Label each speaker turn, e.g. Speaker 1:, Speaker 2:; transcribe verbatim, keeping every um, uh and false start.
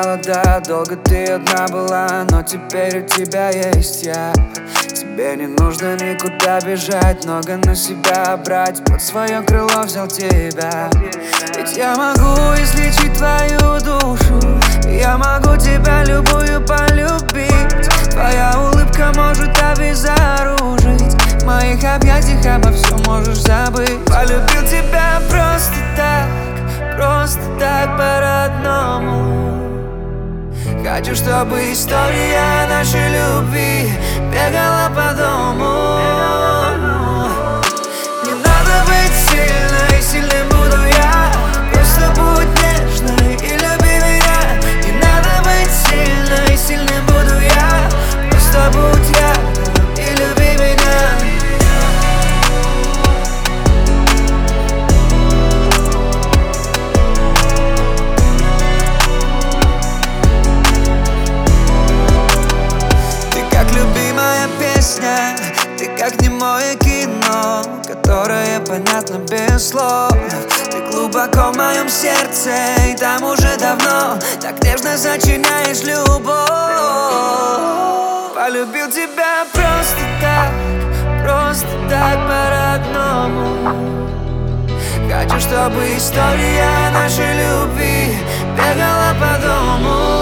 Speaker 1: сказала да, долго ты одна была, но теперь у тебя есть я. Тебе не нужно никуда бежать, много на себя брать, под свое крыло взял тебя. Ведь я могу излечить твою душу, я могу тебя любую полюбить. Твоя улыбка может обезоружить, в моих объятиях обо всем можешь забыть. Полюбил тебя просто так, просто так по-родному. Хочу, чтобы история нашей любви бегала по дому. Не надо быть сильной, сильным буду я. Просто будь нежной и люби меня. Не надо быть сильной, сильным буду я. Просто будь рядом и люби меня. Ты как немое кино, которое понятно без слов. Ты глубоко в моем сердце, и там уже давно так нежно сочиняешь любовь. Полюбил тебя просто так, просто так по-родному. Хочу, чтобы история нашей любви бегала по дому.